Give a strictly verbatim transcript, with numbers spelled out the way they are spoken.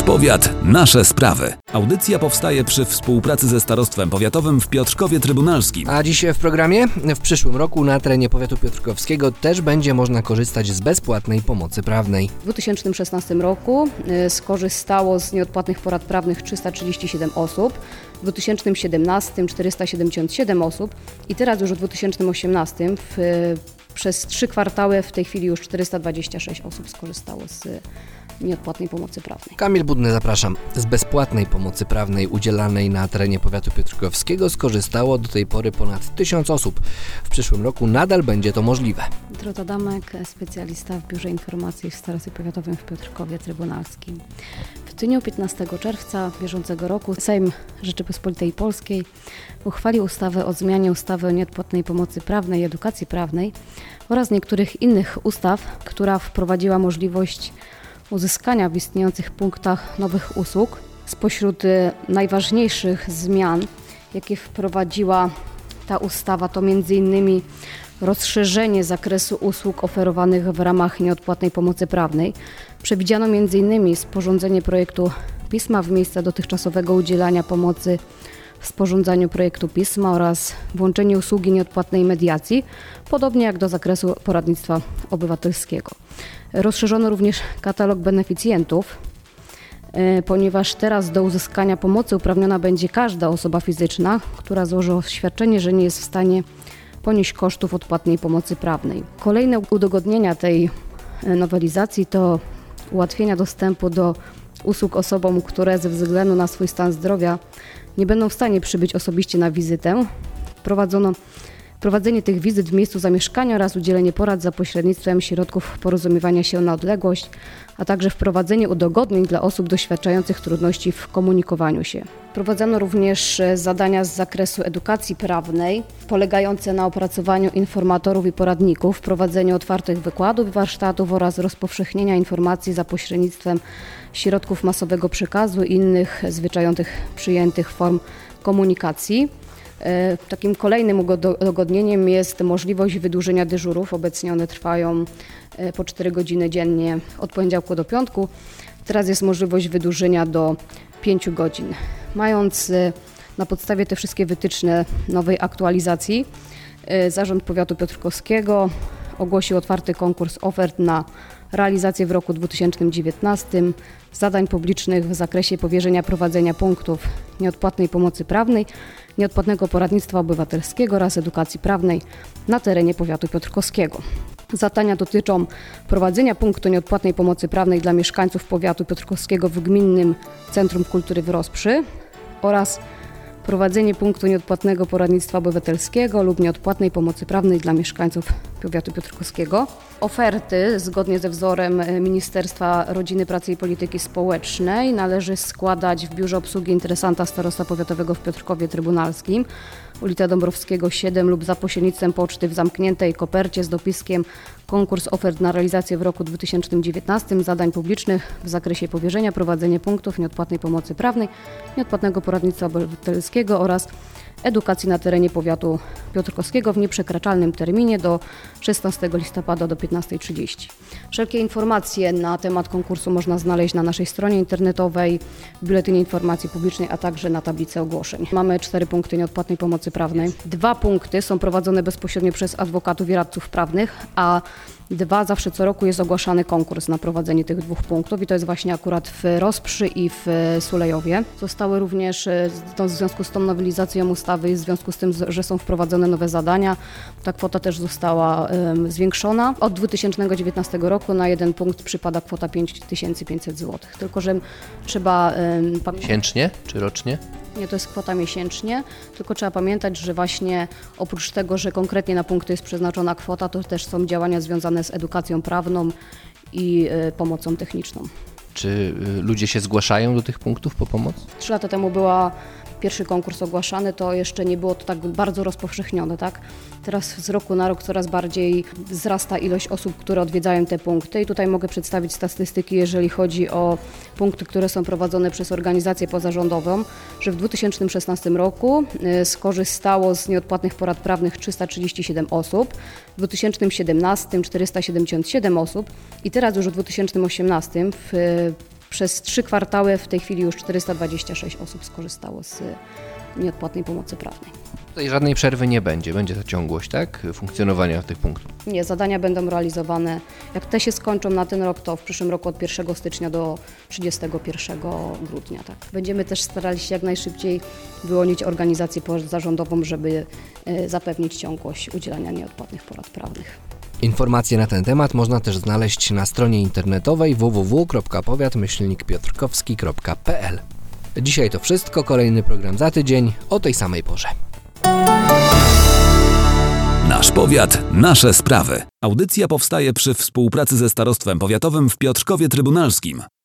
Powiat, nasze sprawy. Audycja powstaje przy współpracy ze Starostwem Powiatowym w Piotrkowie Trybunalskim. A dziś w programie: w przyszłym roku na terenie powiatu piotrkowskiego też będzie można korzystać z bezpłatnej pomocy prawnej. W dwa tysiące szesnastym roku skorzystało z nieodpłatnych porad prawnych trzysta trzydzieści siedem osób, w dwa tysiące siedemnastym czterysta siedemdziesiąt siedem osób i teraz już w dwa tysiące osiemnastym w, przez trzy kwartały w tej chwili już czterysta dwadzieścia sześć osób skorzystało z nieodpłatnej pomocy prawnej. Kamil Budny, zapraszam. Z bezpłatnej pomocy prawnej udzielanej na terenie powiatu piotrkowskiego skorzystało do tej pory ponad tysiąc osób. W przyszłym roku nadal będzie to możliwe. Dorota Damek, specjalista w Biurze Informacji w Starostwie Powiatowym w Piotrkowie Trybunalskim. W dniu piętnastego czerwca bieżącego roku Sejm Rzeczypospolitej Polskiej uchwalił ustawę o zmianie ustawy o nieodpłatnej pomocy prawnej i edukacji prawnej oraz niektórych innych ustaw, która wprowadziła możliwość uzyskania w istniejących punktach nowych usług. Spośród najważniejszych zmian, jakie wprowadziła ta ustawa, to między innymi rozszerzenie zakresu usług oferowanych w ramach nieodpłatnej pomocy prawnej. Przewidziano między innymi sporządzenie projektu pisma w miejsce dotychczasowego udzielania pomocy w sporządzaniu projektu pisma oraz włączenie usługi nieodpłatnej mediacji, podobnie jak do zakresu poradnictwa obywatelskiego. Rozszerzono również katalog beneficjentów, ponieważ teraz do uzyskania pomocy uprawniona będzie każda osoba fizyczna, która złoży oświadczenie, że nie jest w stanie ponieść kosztów odpłatnej pomocy prawnej. Kolejne udogodnienia tej nowelizacji to ułatwienia dostępu do usług osobom, które ze względu na swój stan zdrowia nie będą w stanie przybyć osobiście na wizytę. Wprowadzono prowadzenie tych wizyt w miejscu zamieszkania oraz udzielenie porad za pośrednictwem środków porozumiewania się na odległość, a także wprowadzenie udogodnień dla osób doświadczających trudności w komunikowaniu się. Wprowadzono również zadania z zakresu edukacji prawnej, polegające na opracowaniu informatorów i poradników, wprowadzeniu otwartych wykładów i warsztatów oraz rozpowszechnienia informacji za pośrednictwem środków masowego przekazu i innych zwyczajowych przyjętych form komunikacji. Takim kolejnym udogodnieniem jest możliwość wydłużenia dyżurów. Obecnie one trwają po cztery godziny dziennie od poniedziałku do piątku. Teraz jest możliwość wydłużenia do pięciu godzin. Mając na podstawie te wszystkie wytyczne nowej aktualizacji, Zarząd Powiatu Piotrkowskiego ogłosił otwarty konkurs ofert na realizację w roku dwa tysiące dziewiętnastym zadań publicznych w zakresie powierzenia prowadzenia punktów nieodpłatnej pomocy prawnej, nieodpłatnego poradnictwa obywatelskiego oraz edukacji prawnej na terenie powiatu piotrkowskiego. Zadania dotyczą prowadzenia punktu nieodpłatnej pomocy prawnej dla mieszkańców powiatu piotrkowskiego w Gminnym Centrum Kultury w Rozprzy oraz prowadzenie punktu nieodpłatnego poradnictwa obywatelskiego lub nieodpłatnej pomocy prawnej dla mieszkańców powiatu piotrkowskiego. Oferty zgodnie ze wzorem Ministerstwa Rodziny, Pracy i Polityki Społecznej należy składać w Biurze Obsługi Interesanta Starostwa Powiatowego w Piotrkowie Trybunalskim, ulica Dąbrowskiego siedem lub za pośrednictwem poczty w zamkniętej kopercie z dopiskiem konkurs ofert na realizację w roku dwa tysiące dziewiętnastym zadań publicznych w zakresie powierzenia prowadzenia punktów nieodpłatnej pomocy prawnej, nieodpłatnego poradnictwa obywatelskiego oraz edukacji na terenie powiatu piotrkowskiego w nieprzekraczalnym terminie do szesnastego listopada do piętnastej trzydzieści. Wszelkie informacje na temat konkursu można znaleźć na naszej stronie internetowej, w Biuletynie Informacji Publicznej, a także na tablicy ogłoszeń. Mamy cztery punkty nieodpłatnej pomocy prawnej. Dwa punkty są prowadzone bezpośrednio przez adwokatów i radców prawnych, a dwa zawsze co roku jest ogłaszany konkurs na prowadzenie tych dwóch punktów i to jest właśnie akurat w Rozprzy i w Sulejowie. Zostały również w związku z tą nowelizacją ustawy i w związku z tym, że są wprowadzone nowe zadania, ta kwota też została um, zwiększona. Od dwa tysiące dziewiętnastego roku na jeden punkt przypada kwota pięć tysięcy pięćset złotych. Tylko że trzeba... Um, Miesięcznie czy rocznie? Nie, to jest kwota miesięcznie, tylko trzeba pamiętać, że właśnie oprócz tego, że konkretnie na punkty jest przeznaczona kwota, to też są działania związane z edukacją prawną i y, pomocą techniczną. Czy y, ludzie się zgłaszają do tych punktów po pomoc? Trzy lata temu była pierwszy konkurs ogłaszany, to jeszcze nie było to tak bardzo rozpowszechnione, tak? Teraz z roku na rok coraz bardziej wzrasta ilość osób, które odwiedzają te punkty i tutaj mogę przedstawić statystyki, jeżeli chodzi o punkty, które są prowadzone przez organizację pozarządową, że w dwa tysiące szesnastym roku skorzystało z nieodpłatnych porad prawnych trzysta trzydzieści siedem osób, w dwa tysiące siedemnastym czterysta siedemdziesiąt siedem osób i teraz już w dwa tysiące osiemnastym w Przez trzy kwartały w tej chwili już czterysta dwadzieścia sześć osób skorzystało z nieodpłatnej pomocy prawnej. Tutaj żadnej przerwy nie będzie, będzie ta ciągłość, tak? Funkcjonowania tych punktów. Nie, zadania będą realizowane. Jak te się skończą na ten rok, to w przyszłym roku od pierwszego stycznia do trzydziestego pierwszego grudnia. Tak. Będziemy też starali się jak najszybciej wyłonić organizację pozarządową, żeby y, zapewnić ciągłość udzielania nieodpłatnych porad prawnych. Informacje na ten temat można też znaleźć na stronie internetowej w w w kropka powiat myślnik piotrkowski kropka p l. Dzisiaj to wszystko, kolejny program za tydzień o tej samej porze. Nasz powiat, nasze sprawy. Audycja powstaje przy współpracy ze Starostwem Powiatowym w Piotrkowie Trybunalskim.